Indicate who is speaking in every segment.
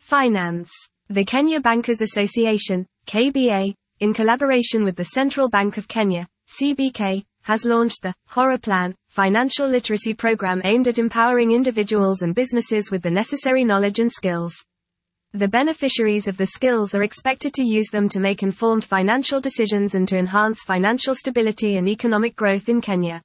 Speaker 1: Finance. The Kenya Bankers Association, KBA, in collaboration with the Central Bank of Kenya, CBK, has launched the HORA Plan, financial literacy program aimed at empowering individuals and businesses with the necessary knowledge and skills. The beneficiaries of the skills are expected to use them to make informed financial decisions and to enhance financial stability and economic growth in Kenya.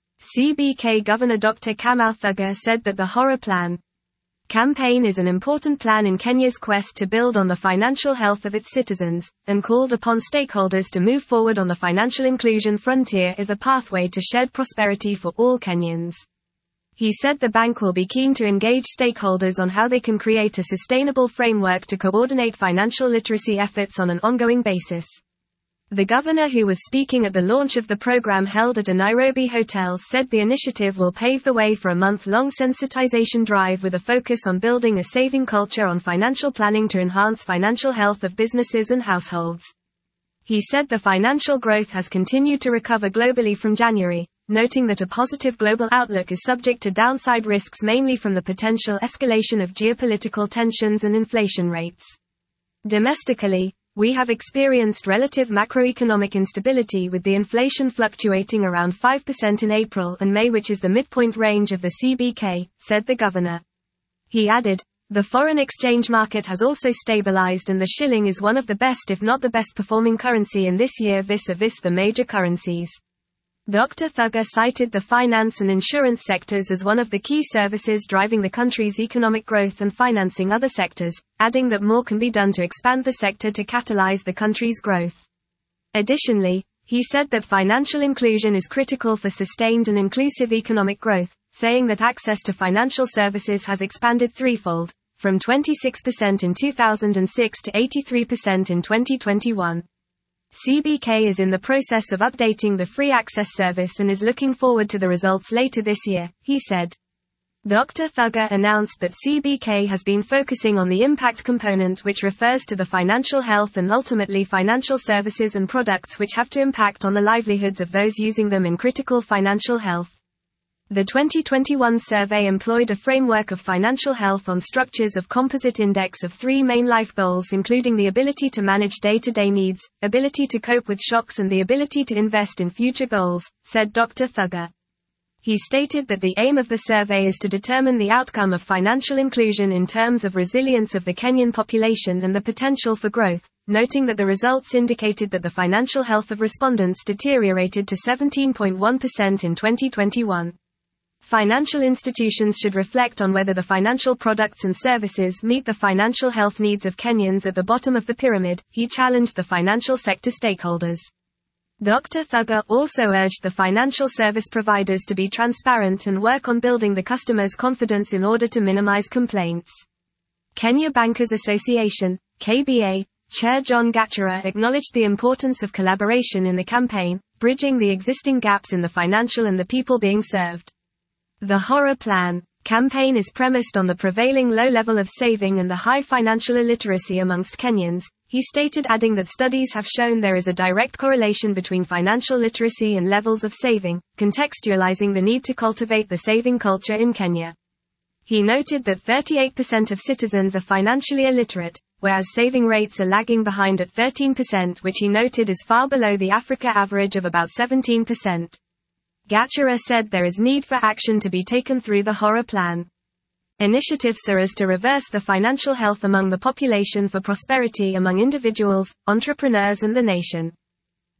Speaker 1: CBK Governor Dr. Kamau Thuga said that the HORA Plan campaign is an important plan in Kenya's quest to build on the financial health of its citizens, and called upon stakeholders to move forward on the financial inclusion frontier as a pathway to shared prosperity for all Kenyans. He said the bank will be keen to engage stakeholders on how they can create a sustainable framework to coordinate financial literacy efforts on an ongoing basis. The governor, who was speaking at the launch of the program held at a Nairobi hotel, said the initiative will pave the way for a month-long sensitization drive with a focus on building a saving culture on financial planning to enhance financial health of businesses and households. He said the financial growth has continued to recover globally from January, noting that a positive global outlook is subject to downside risks mainly from the potential escalation of geopolitical tensions and inflation rates. Domestically, we have experienced relative macroeconomic instability with the inflation fluctuating around 5% in April and May, which is the midpoint range of the CBK, said the governor. He added, the foreign exchange market has also stabilized and the shilling is one of the best if not the best performing currency in this year vis-a-vis the major currencies. Dr. Thuga cited the finance and insurance sectors as one of the key services driving the country's economic growth and financing other sectors, adding that more can be done to expand the sector to catalyze the country's growth. Additionally, he said that financial inclusion is critical for sustained and inclusive economic growth, saying that access to financial services has expanded threefold, from 26% in 2006 to 83% in 2021. CBK is in the process of updating the free access service and is looking forward to the results later this year, he said. Dr. Thuga announced that CBK has been focusing on the impact component, which refers to the financial health and ultimately financial services and products which have to impact on the livelihoods of those using them in critical financial health. The 2021 survey employed a framework of financial health on structures of composite index of three main life goals, including the ability to manage day-to-day needs, ability to cope with shocks and the ability to invest in future goals, said Dr. Thuga. He stated that the aim of the survey is to determine the outcome of financial inclusion in terms of resilience of the Kenyan population and the potential for growth, noting that the results indicated that the financial health of respondents deteriorated to 17.1% in 2021. Financial institutions should reflect on whether the financial products and services meet the financial health needs of Kenyans at the bottom of the pyramid, he challenged the financial sector stakeholders. Dr. Thuga also urged the financial service providers to be transparent and work on building the customer's confidence in order to minimize complaints. Kenya Bankers Association, KBA, Chair John Gachara acknowledged the importance of collaboration in the campaign, bridging the existing gaps in the financial and the people being served. The HORA Plan campaign is premised on the prevailing low level of saving and the high financial illiteracy amongst Kenyans, he stated, adding that studies have shown there is a direct correlation between financial literacy and levels of saving, contextualizing the need to cultivate the saving culture in Kenya. He noted that 38% of citizens are financially illiterate, whereas saving rates are lagging behind at 13%, which he noted is far below the Africa average of about 17%. Gachara said there is need for action to be taken through the HORA Plan. Initiatives are as to reverse the financial health among the population for prosperity among individuals, entrepreneurs and the nation.